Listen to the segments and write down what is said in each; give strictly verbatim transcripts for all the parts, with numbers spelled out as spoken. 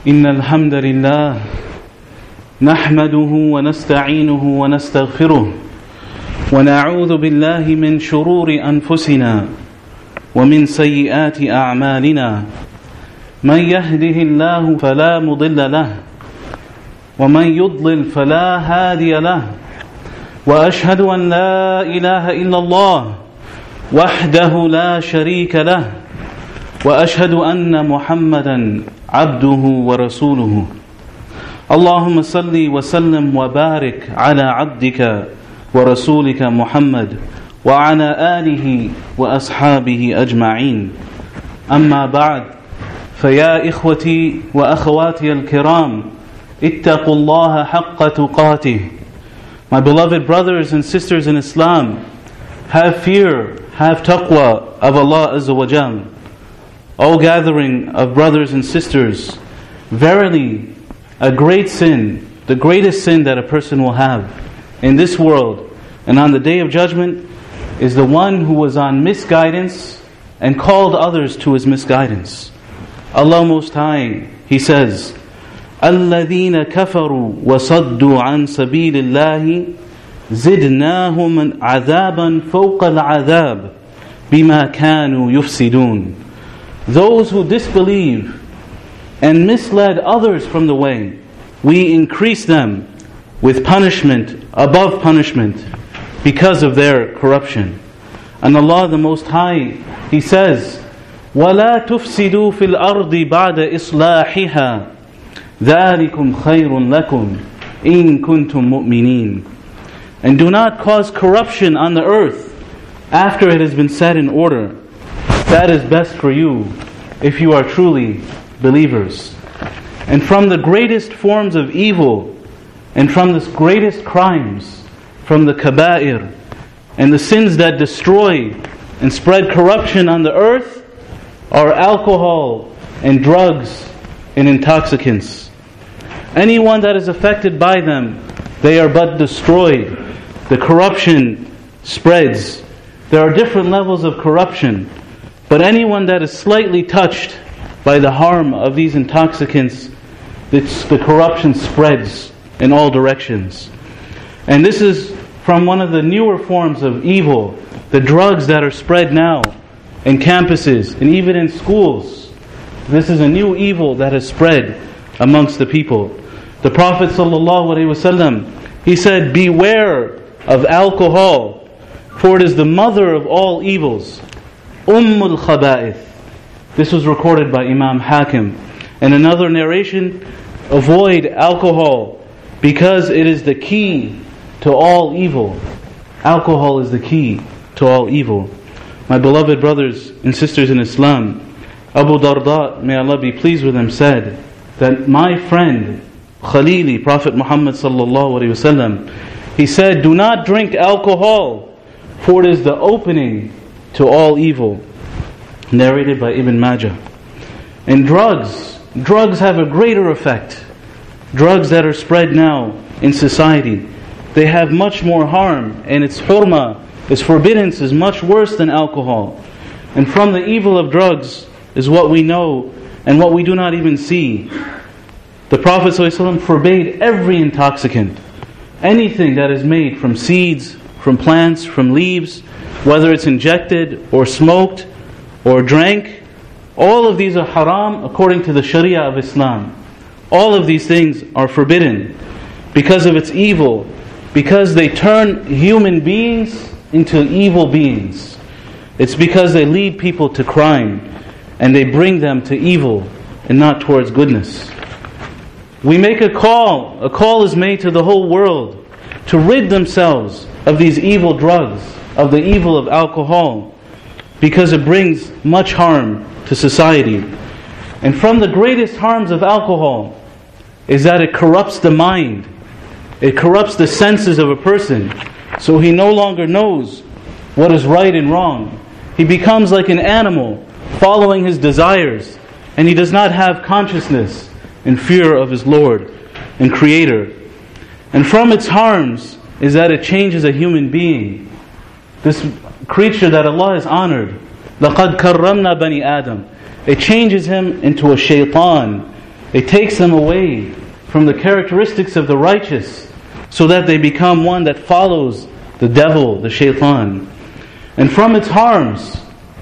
إن الحمد لله نحمده ونستعينه ونستغفره ونعوذ بالله من شرور أنفسنا ومن سيئات أعمالنا من يهده الله فلا مضل له ومن يضلل فلا هادي له وأشهد أن لا إله إلا الله وحده لا شريك له وأشهد أن محمدا عبده ورسوله اللهم صل وسلم وبارك على عبدك ورسولك محمد وعلى آله وأصحابه أجمعين أما بعد فيا إخوتي وأخواتي الكرام اتقوا الله حق تقاته. My beloved brothers and sisters in Islam, have fear, have taqwa of Allah Azza wa Jal. O gathering of brothers and sisters, verily a great sin, the greatest sin that a person will have in this world and on the Day of Judgment is the one who was on misguidance and called others to his misguidance. Allah Most High, He says, الَّذِينَ كَفَرُوا وَصَدُّوا عَنْ سَبِيلِ اللَّهِ زِدْنَاهُمْ عَذَابًا فَوْقَ الْعَذَابِ بِمَا كَانُوا يُفْسِدُونَ. Those who disbelieve and misled others from the way, we increase them with punishment above punishment because of their corruption. And Allah the Most High, He says, وَلَا تُفْسِدُوا فِي الْأَرْضِ بَعْدَ إِصْلَاحِهَا ذَلِكُمْ خَيْرٌ لَكُمْ إِن كُنْتُمْ مُؤْمِنِينَ. And do not cause corruption on the earth after it has been set in order. That is best for you if you are truly believers. And from the greatest forms of evil and from the greatest crimes, from the kaba'ir and the sins that destroy and spread corruption on the earth, are alcohol and drugs and intoxicants. Anyone that is affected by them, they are but destroyed. The corruption spreads. There are different levels of corruption, but anyone that is slightly touched by the harm of these intoxicants, it's, the corruption spreads in all directions. And this is from one of the newer forms of evil, the drugs that are spread now in campuses and even in schools. This is a new evil that has spread amongst the people. The Prophet ﷺ, he said, beware of alcohol, for it is the mother of all evils. Ummul Khaba'ith. This was recorded by Imam Hakim. And another narration, avoid alcohol because it is the key to all evil. Alcohol is the key to all evil. My beloved brothers and sisters in Islam, Abu Darda, may Allah be pleased with him, said that my friend Khalili, Prophet Muhammad sallallahu alaihi wasallam, he said, do not drink alcohol, for it is the opening to all evil. Narrated by Ibn Majah. And drugs, drugs have a greater effect. Drugs that are spread now in society, they have much more harm, and its hurma, its forbiddance is much worse than alcohol. And from the evil of drugs is what we know and what we do not even see. The Prophet ﷺ forbade every intoxicant, anything that is made from seeds, from plants, from leaves, whether it's injected or smoked or drank. All of these are haram according to the Sharia of Islam. All of these things are forbidden because of its evil, because they turn human beings into evil beings. It's because they lead people to crime and they bring them to evil and not towards goodness. We make a call, a call is made to the whole world to rid themselves of these evil drugs, of the evil of alcohol, because it brings much harm to society. And from the greatest harms of alcohol is that it corrupts the mind. It corrupts the senses of a person, so he no longer knows what is right and wrong. He becomes like an animal, following his desires, and he does not have consciousness and fear of his Lord and Creator. And from its harms is that it changes a human being. This creature that Allah has honored, لَقَدْ كَرَّمْنَا بَنِي آدَمَ, it changes him into a shaitan, It takes them away from the characteristics of the righteous, so that they become one that follows the devil, the shaitan. And from its harms,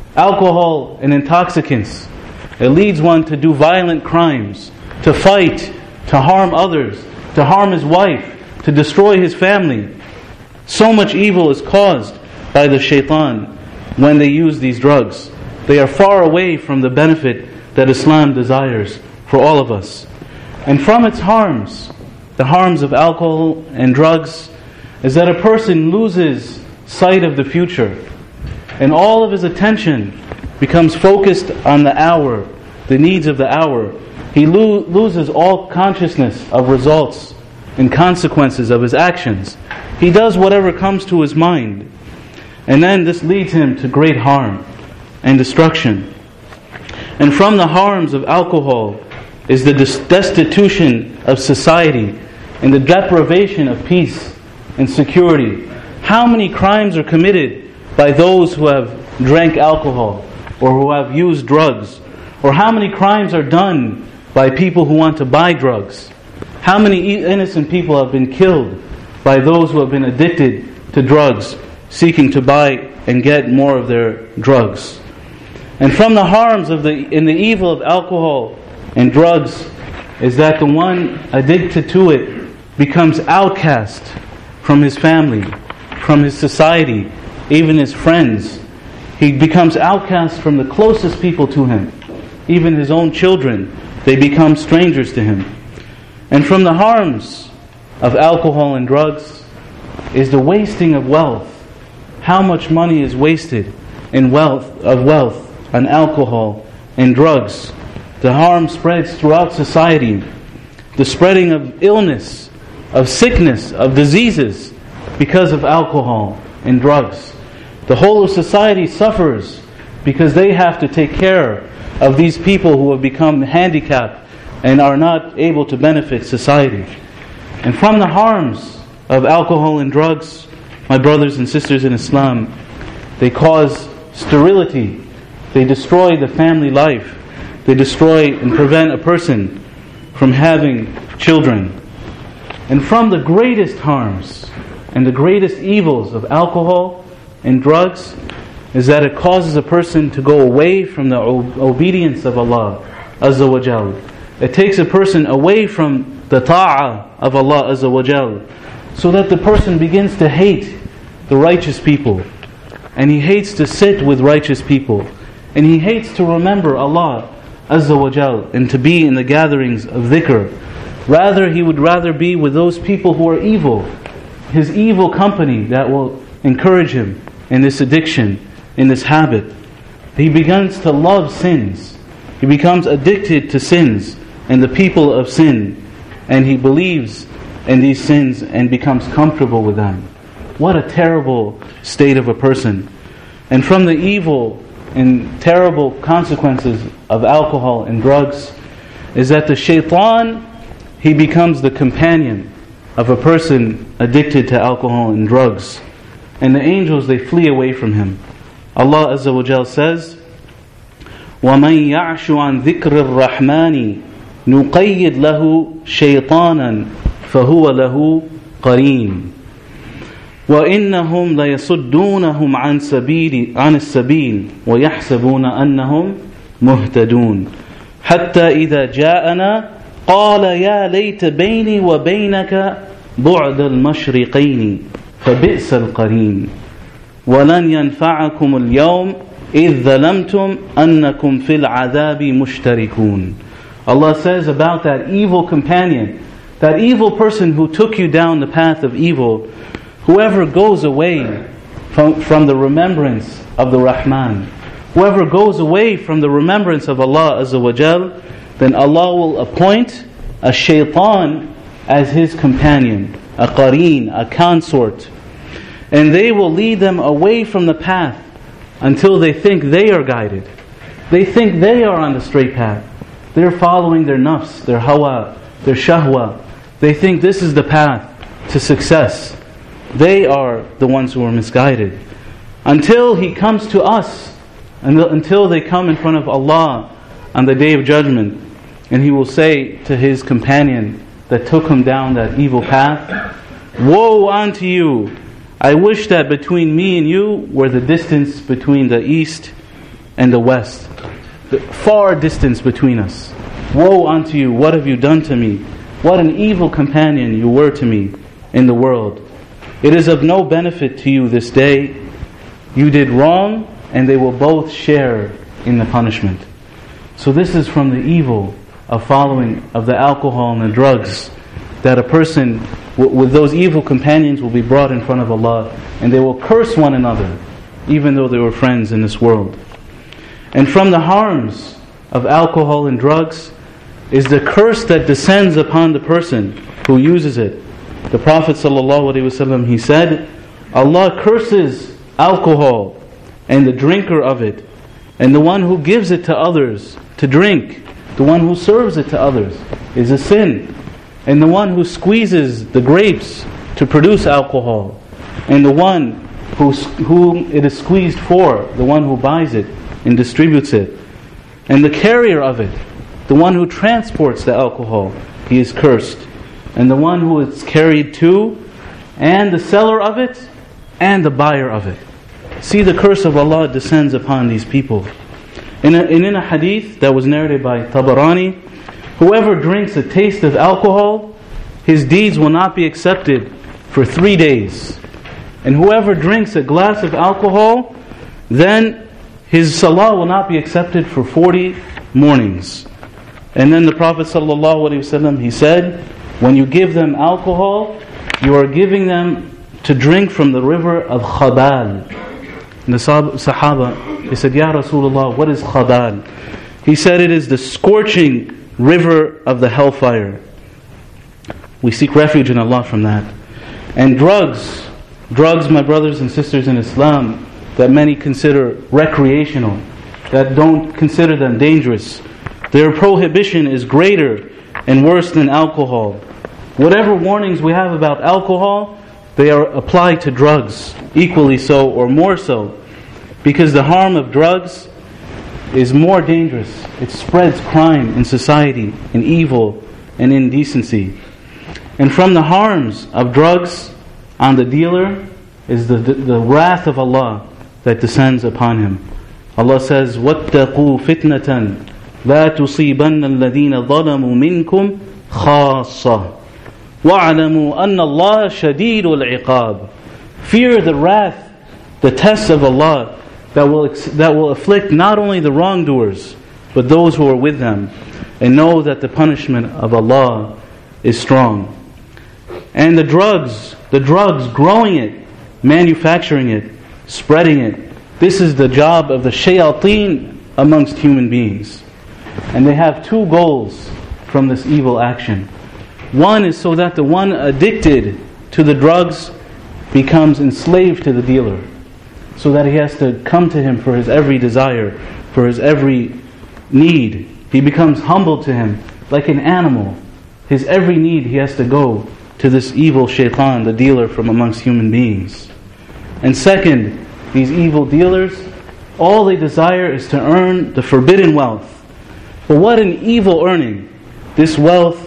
alcohol and intoxicants, it leads one to do violent crimes, to fight, to harm others, to harm his wife, to destroy his family. So much evil is caused by the shaitan when they use these drugs. They are far away from the benefit that Islam desires for all of us. And from its harms, the harms of alcohol and drugs, is that a person loses sight of the future, and all of his attention becomes focused on the hour, the needs of the hour. He lo- loses all consciousness of results and consequences of his actions. He does whatever comes to his mind, and then this leads him to great harm and destruction. And from the harms of alcohol is the destitution of society and the deprivation of peace and security. How many crimes are committed by those who have drank alcohol or who have used drugs? Or how many crimes are done by people who want to buy drugs? How many innocent people have been killed by those who have been addicted to drugs, seeking to buy and get more of their drugs? And from the harms of the in the evil of alcohol and drugs is that the one addicted to it becomes outcast from his family, from his society, even his friends. He becomes outcast from the closest people to him, even his own children. They become strangers to him. And from the harms of alcohol and drugs is the wasting of wealth. How much money is wasted in wealth of wealth on alcohol and drugs? The harm spreads throughout society. The spreading of illness, of sickness, of diseases because of alcohol and drugs. The whole of society suffers because they have to take care of these people who have become handicapped and are not able to benefit society. And from the harms of alcohol and drugs, my brothers and sisters in Islam, they cause sterility. They destroy the family life. They destroy and prevent a person from having children. And from the greatest harms and the greatest evils of alcohol and drugs is that it causes a person to go away from the obedience of Allah Azza wa Jal. It takes a person away from the ta'ah of Allah Azza wa Jal, so that the person begins to hate the righteous people, and he hates to sit with righteous people, and he hates to remember Allah Azza wa Jal and to be in the gatherings of dhikr. Rather, he would rather be with those people who are evil, his evil company that will encourage him in this addiction, in this habit. He begins to love sins. He becomes addicted to sins and the people of sin, and he believes in these sins and becomes comfortable with them. What a terrible state of a person. And from the evil and terrible consequences of alcohol and drugs is that the shaitan, he becomes the companion of a person addicted to alcohol and drugs. And the angels, they flee away from him. Allah Azza wa Jal says, وَمَنْ يَعْشُ عَنْ ذِكْرِ الرَّحْمَنِ نُقَيِّدْ لَهُ شَيْطَانًا فَهُوَ لَهُ قَرِينٌ وَإِنَّهُمْ لَيَصُدُّونَهُمْ عَنْ سَبِيلِ عَنِ السَّبِيلِ وَيَحْسَبُونَ أَنَّهُمْ مُهْتَدُونَ حَتَّى إِذَا جَاءَنَا قَالَ يَا لَيْتَ بَيْنِي وَبَيْنَكَ بُعْدَ الْمَشْرِقَيْنِ فَبِئْسَ الْقَرِينُ وَلَنْ يَنْفَعَكُمُ الْيَوْمِ إِذْ ظَلَمْتُمْ أَنَّكُمْ فِي الْعَذَابِ مُشْتَرِكُونَ. Allah says about that evil companion, that evil person who took you down the path of evil, whoever goes away from, from the remembrance of the Rahman, whoever goes away from the remembrance of Allah Azza wa Jal, then Allah will appoint a shaitan as his companion, a qareen, a consort. And they will lead them away from the path until they think they are guided. They think they are on the straight path. They're following their nafs, their hawa, their shahwa. They think this is the path to success. They are the ones who are misguided. Until he comes to us, and until they come in front of Allah on the Day of Judgment, and he will say to his companion that took him down that evil path, "Woe unto you! I wish that between me and you were the distance between the east and the west. The far distance between us. Woe unto you! What have you done to me? What an evil companion you were to me in the world. It is of no benefit to you this day. You did wrong, and they will both share in the punishment." So this is from the evil of following of the alcohol and the drugs, that a person w- with those evil companions will be brought in front of Allah, and they will curse one another, even though they were friends in this world. And from the harms of alcohol and drugs is the curse that descends upon the person who uses it. The Prophet ﷺ, he said, Allah curses alcohol and the drinker of it, and the one who gives it to others to drink, the one who serves it to others, is a sin. And the one who squeezes the grapes to produce alcohol, and the one who, who it is squeezed for, the one who buys it and distributes it, and the carrier of it, the one who transports the alcohol, he is cursed. And the one who it's carried to, and the seller of it, and the buyer of it. See, the curse of Allah descends upon these people. In a, in a hadith that was narrated by Tabarani, whoever drinks a taste of alcohol, his deeds will not be accepted for three days. And whoever drinks a glass of alcohol, then his salah will not be accepted for forty mornings. And then the Prophet ﷺ, he said, when you give them alcohol, you are giving them to drink from the river of Khabal. And the Sahaba, they said, Ya Rasulullah, what is Khabal? He said, it is the scorching river of the hellfire. We seek refuge in Allah from that. And drugs, drugs, my brothers and sisters in Islam, that many consider recreational, that don't consider them dangerous, their prohibition is greater and worse than alcohol. Whatever warnings we have about alcohol, they are applied to drugs, equally so or more so, because the harm of drugs is more dangerous. It spreads crime in society, and evil and indecency. And from the harms of drugs on the dealer is the, the, the wrath of Allah that descends upon him. Allah says, وَاتَّقُوا فِتْنَةً لَا تُصِيبَنَّ الَّذِينَ ظَلَمُوا مِنْكُمْ خَاصَّةً وَاعْلَمُوا أَنَّ اللَّهَ شَدِيدُ الْعِقَابِ. Fear the wrath, the tests of Allah that will that will afflict not only the wrongdoers, but those who are with them. And know that the punishment of Allah is strong. And the drugs, the drugs, growing it, manufacturing it, spreading it, this is the job of the shayateen amongst human beings. And they have two goals from this evil action. One is so that the one addicted to the drugs becomes enslaved to the dealer, so that he has to come to him for his every desire, for his every need. He becomes humble to him, like an animal. His every need he has to go to this evil shaitan, the dealer from amongst human beings. And second, these evil dealers, all they desire is to earn the forbidden wealth. But what an evil earning! This wealth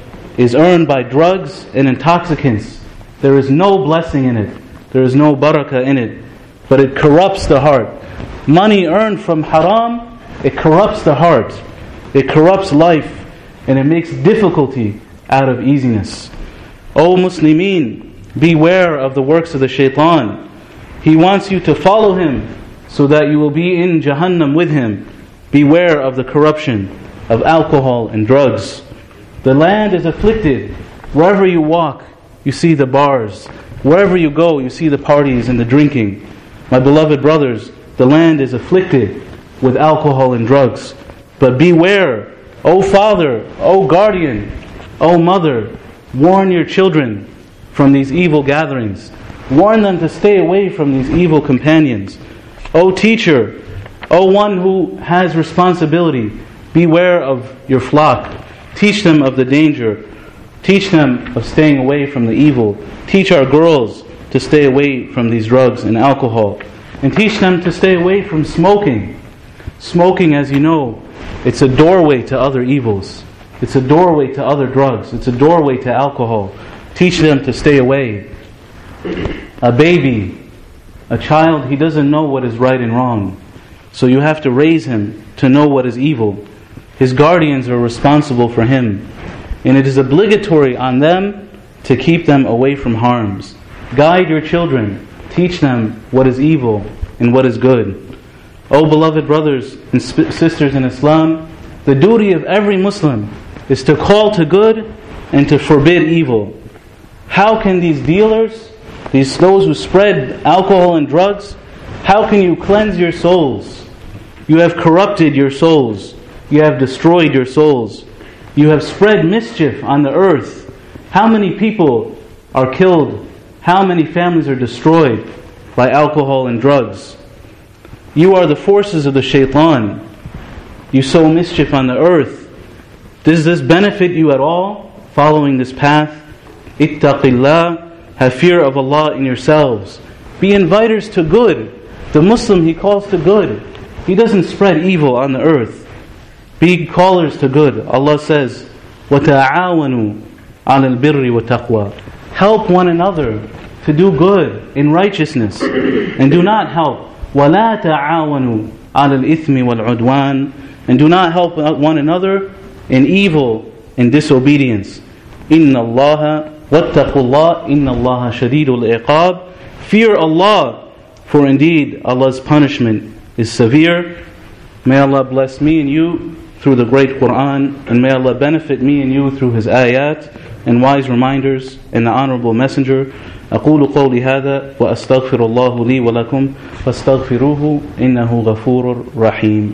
is earned by drugs and intoxicants. There is no blessing in it. There is no barakah in it. But it corrupts the heart. Money earned from haram, it corrupts the heart. It corrupts life, and it makes difficulty out of easiness. O Muslimin, beware of the works of the shaitan. He wants you to follow him so that you will be in Jahannam with him. Beware of the corruption of alcohol and drugs. The land is afflicted. Wherever you walk, you see the bars. Wherever you go, you see the parties and the drinking. My beloved brothers, the land is afflicted with alcohol and drugs. But beware, O father, O guardian, O mother, warn your children from these evil gatherings. Warn them to stay away from these evil companions. O teacher, O one who has responsibility, beware of your flock. Teach them of the danger. Teach them of staying away from the evil. Teach our girls to stay away from these drugs and alcohol. And teach them to stay away from smoking. Smoking, as you know, it's a doorway to other evils. It's a doorway to other drugs. It's a doorway to alcohol. Teach them to stay away. A baby, a child, he doesn't know what is right and wrong. So you have to raise him to know what is evil. His guardians are responsible for him. And it is obligatory on them to keep them away from harms. Guide your children. Teach them what is evil and what is good. O beloved brothers and sisters in Islam, the duty of every Muslim is to call to good and to forbid evil. How can these dealers, these those who spread alcohol and drugs, how can you cleanse your souls? You have corrupted your souls. You have destroyed your souls. You have spread mischief on the earth. How many people are killed? How many families are destroyed by alcohol and drugs? You are the forces of the shaitan. You sow mischief on the earth. Does this benefit you at all, following this path? Ittaqillah, have fear of Allah in yourselves. Be inviters to good. The Muslim, he calls to good. He doesn't spread evil on the earth. Be callers to good. Allah says, وَتَعَاوَنُوا عَلَى الْبِرِّ وَالتَّقْوَى. Help one another to do good in righteousness. And do not help. وَلَا تَعَاوَنُوا عَلَى الْإِثْمِ وَالْعُدْوَانِ. And do not help one another in evil and disobedience. إِنَّ اللَّهَ وَاتَّقُوا اللَّهَ إِنَّ اللَّهَ شَدِيدُ الْعِقَابِ. Fear Allah, for indeed Allah's punishment is severe. May Allah bless me and you through the great Quran, and may Allah benefit me and you through His ayat and wise reminders and the honorable messenger. أقول قولي هذا وأستغفر الله لي ولكم فاستغفروه إنه غفور رحيم.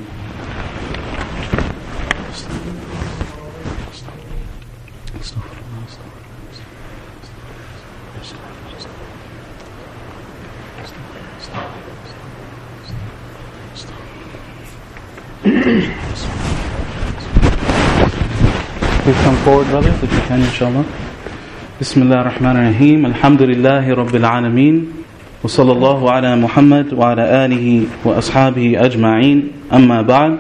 Please come forward, brothers, if you can, inshallah. Bismillah ar-Rahman ar-Rahim. Alhamdulillahi Rabbil Alameen. Wa sallallahu ala Muhammad wa ala alihi wa ashabihi ajma'een. Amma ba'd.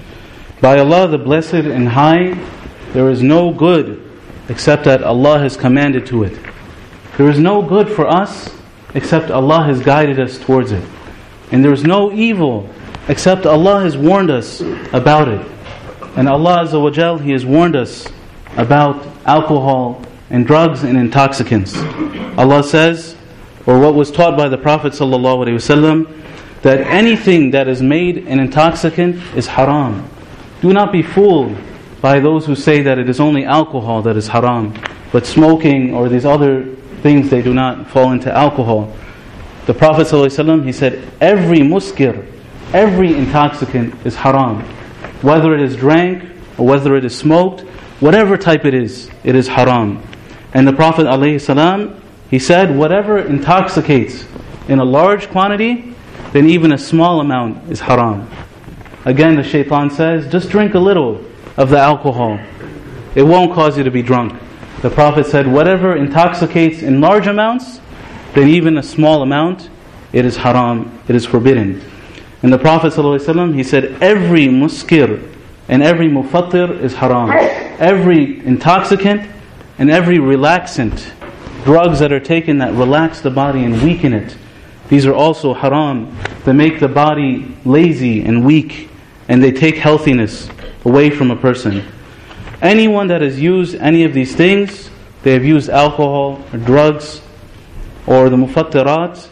By Allah the Blessed and High, there is no good except that Allah has commanded to it. There is no good for us except Allah has guided us towards it. And there is no evil except Allah has warned us about it. And Allah Azza wa Jal, He has warned us about alcohol and drugs and intoxicants. Allah says, or what was taught by the Prophet sallallahu alaihi wasallam, that anything that is made an intoxicant is haram. Do not be fooled by those who say that it is only alcohol that is haram, but smoking or these other things, they do not fall into alcohol. The Prophet sallallahu alaihi wasallam, he said, every muskir, every intoxicant is haram. Whether it is drank or whether it is smoked, whatever type it is, it is haram. And the Prophet ﷺ, he said, whatever intoxicates in a large quantity, then even a small amount is haram. Again, the shaitan says, just drink a little of the alcohol. It won't cause you to be drunk. The Prophet said, whatever intoxicates in large amounts, then even a small amount, it is haram, it is forbidden. And the Prophet ﷺ, he said, every muskir and every mufattir is haram. Every intoxicant and every relaxant, drugs that are taken that relax the body and weaken it, these are also haram. They make the body lazy and weak, and they take healthiness away from a person. Anyone that has used any of these things, they have used alcohol or drugs or the mufattirat,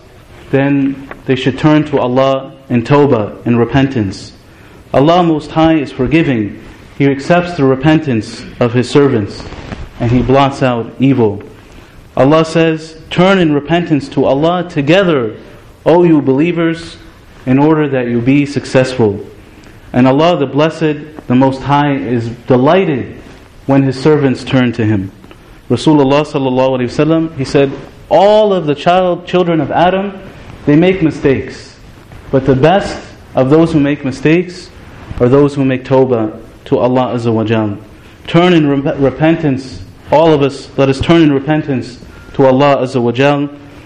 then they should turn to Allah in tawbah and repentance. Allah Most High is forgiving. He accepts the repentance of His servants and He blots out evil. Allah says, turn in repentance to Allah together, O you believers, in order that you be successful. And Allah the Blessed, the Most High, is delighted when His servants turn to Him. Rasulullah sallallahu alaihi wasallam, he said, all of the child children of Adam, they make mistakes. But the best of those who make mistakes are those who make tawbah to Allah Azza wa Jal. Turn in rep- repentance, all of us, let us turn in repentance to Allah Azza wa Jal.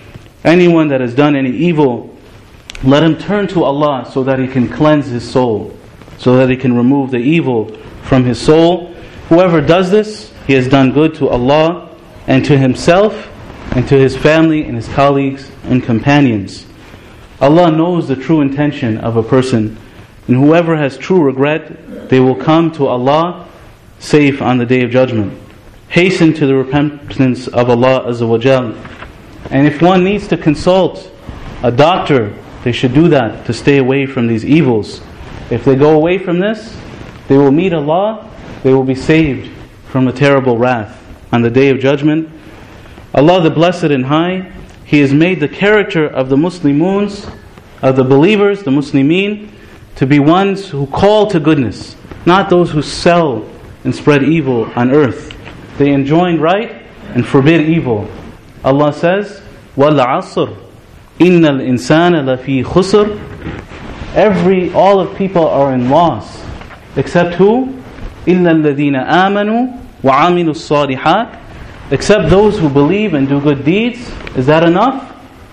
Anyone that has done any evil, let him turn to Allah so that he can cleanse his soul, so that he can remove the evil from his soul. Whoever does this, he has done good to Allah and to himself and to his family and his colleagues and companions. Allah knows the true intention of a person, and whoever has true regret, they will come to Allah safe on the Day of Judgment. Hasten to the repentance of Allah Azza wa Jal. And if one needs to consult a doctor, they should do that to stay away from these evils. If they go away from this, they will meet Allah, they will be saved from a terrible wrath on the Day of Judgment. Allah the Blessed and High, He has made the character of the Muslimuns, of the believers, the Muslimin, to be ones who call to goodness, not those who sell and spread evil on earth. They enjoin right and forbid evil. Allah says, وَالْعَصْرِ إِنَّ الْإِنسَانَ لَفِي خُسْرٍ. Every, all of people are in loss, except who? إِلَّا الَّذِينَ آمَنُوا وَعَمِلُوا الصَّالِحَاتِ. Except those who believe and do good deeds. Is that enough?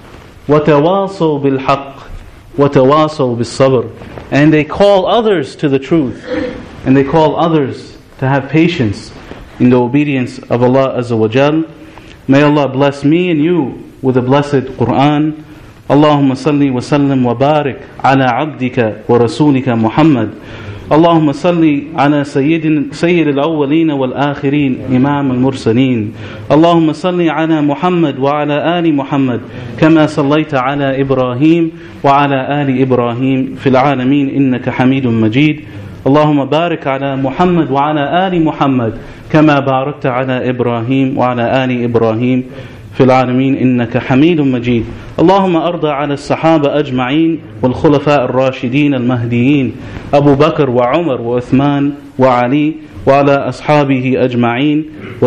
وَتَوَاصَوْا بِالْحَقِّ وَتَوَاصَوْا بِالصَّبْرِ. And they call others to the truth, and they call others to have patience in the obedience of Allah Azza wa Jal. May Allah bless me and you with the blessed Quran. Allahumma salli wa sallim wa barik ala abdika wa rasulika Muhammad. Allahumma salli ala sayyid sayyid al-awwalin wal-akhirin imam al-mursalin. Allahumma salli ala Muhammad wa ala ali Muhammad kama sallaita ala Ibrahim wa ala ali Ibrahim fil alamin innaka Hamidun Majid. اللهم بارك على محمد وعلى آل محمد كما باركت على إبراهيم وعلى آل إبراهيم في العالمين إنك حميد مجيد. اللهم أرضى على الصحابة أجمعين والخلفاء الراشدين المهديين أبو بكر وعمر وعثمان وعلي وعلى أصحابه أجمعين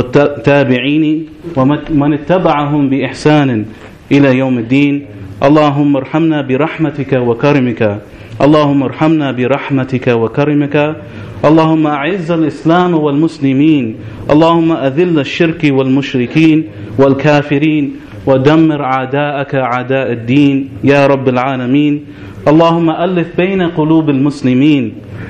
والتابعين ومن اتبعهم بإحسان إلى يوم الدين. اللهم ارحمنا برحمتك وكرمك. اللهم ارحمنا برحمتك وكرمك. اللهم أعز الإسلام والمسلمين. اللهم أذل الشرك والمشركين والكافرين ودمر أعداءك أعداء الدين يا رب العالمين. اللهم ألف بين قلوب المسلمين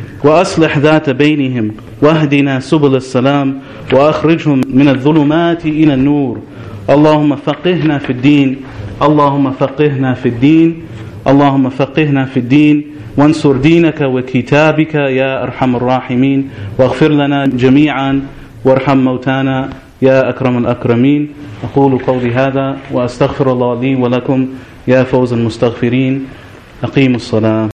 وأصلح ذات بينهم واهدنا سبل السلام وأخرجهم من الظلمات إلى النور. اللهم فقهنا في الدين. اللهم فقهنا في الدين. اللهم فقهنا في الدين وانصر دينك وكتابك يا أرحم الراحمين. واغفر لنا جميعا وارحم موتانا يا أكرم الأكرمين. أقول قولي هذا وأستغفر الله لي ولكم يا فوز المستغفرين. أقيموا الصلاة.